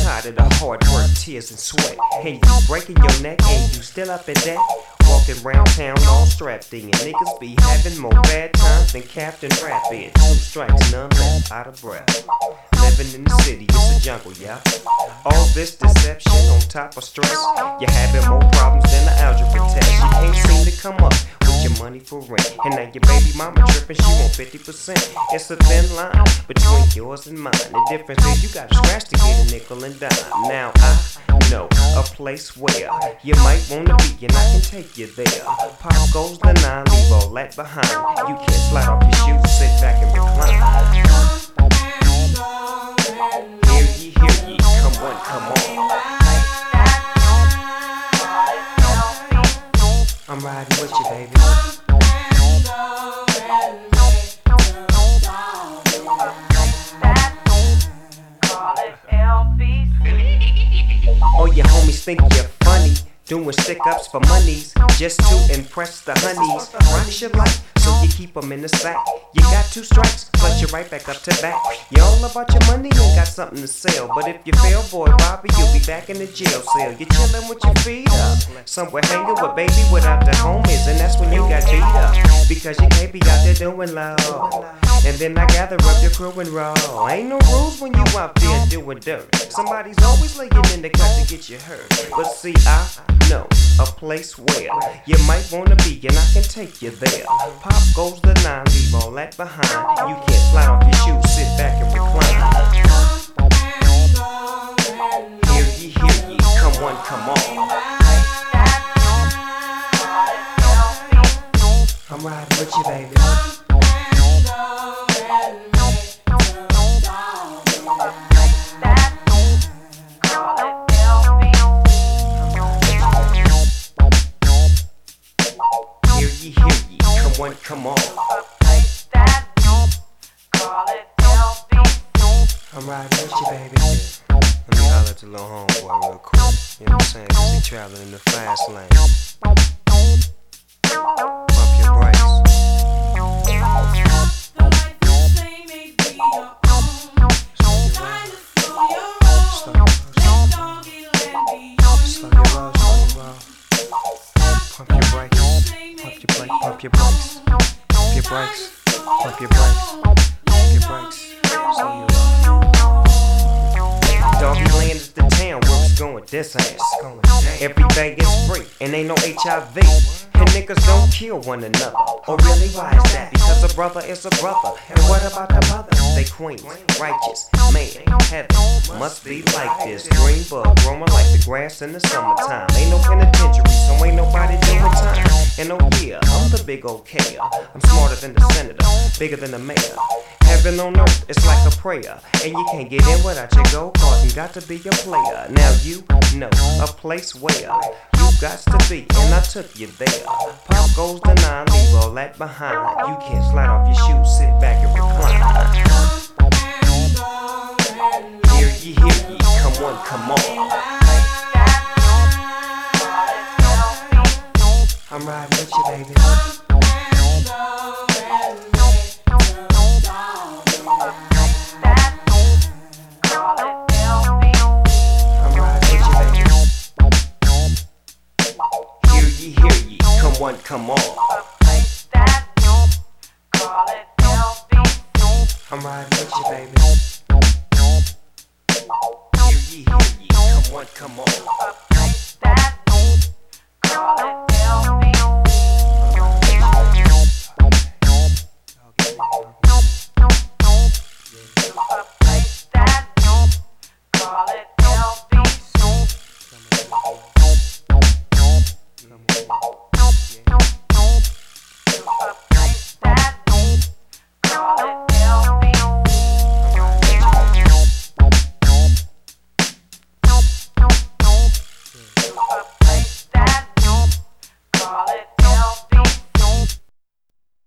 tired of the hard work, tears and sweat, and you breaking your neck and you still up in debt. Walking round town all strapped in. Niggas be having more bad times than Captain Rapid. 2 strikes, none left, out of breath. Living in the city, it's a jungle, yeah. All this deception on top of stress. You're having more problems than the algebra test. You can't seem to come up with your money for rent. And now your baby mama tripping, she want 50%. It's a thin line between yours and mine. The difference is you gotta scratch to get a nickel and dime. Now I know a place where you might wanna be, and I can take you there. Pop goes the 9, leave all that behind. You can't slide off your shoes, sit back and recline. Hear ye, come on, come on. I'm riding with you, baby. Oh, your homies think you're funny, doing stick-ups for monies, just to impress the honeys. Rocks your life, so you keep them in the sack. You got 2 strikes, plus you're right back up to back. You all about your money, ain't got something to sell. But if you fail, boy Bobby, you'll be back in the jail cell. You're chilling with your feet up, somewhere hanging with baby without the homies. And that's when you got beat up, because you can't be out there doing low. And then I gather up your crew and roll. Ain't no rules when you out there doing dirt. Somebody's always laying in the cut to get you hurt. But see, I know a place where you might wanna be, and I can take you there. Pop goes the 9, leave all that behind. You can't slide off your shoes, sit back and recline. Hear ye, come on, come on. I'm riding with you, baby. Hear ye, come on. I'm riding with you, baby. Let me holler at the little homeboy real quick. You know what I'm saying? 'Cause he traveling in the fast lane. Pump your brakes. Pump your brakes, pump your brakes, pump your brakes, pump your brakes, pump your brakes, pump your brakes. Doggy land is the town where it's going this ass. Everything is free and ain't no HIV. And niggas don't kill one another. Oh really, why is that? Because a brother is a brother. And what about the mothers? They queens, righteous, man, heaven must be like this. Green bug growing like the grass in the summertime. Ain't no penitentiary, so ain't nobody doing time. And oh yeah, I'm the big old K. I'm smarter than the senator, bigger than the mayor. Heaven on earth, it's like a prayer. And you can't get in without your gold card. You got to be a player. Now you know a place where you got to be, and I took you there. Pop goes the 9, leave all that behind. You can't slide off your shoes, sit back and recline. Hear ye, come on, come on. I'm riding with you, baby. Hear ye, come on. I'm riding with you, baby. Hear ye, come on.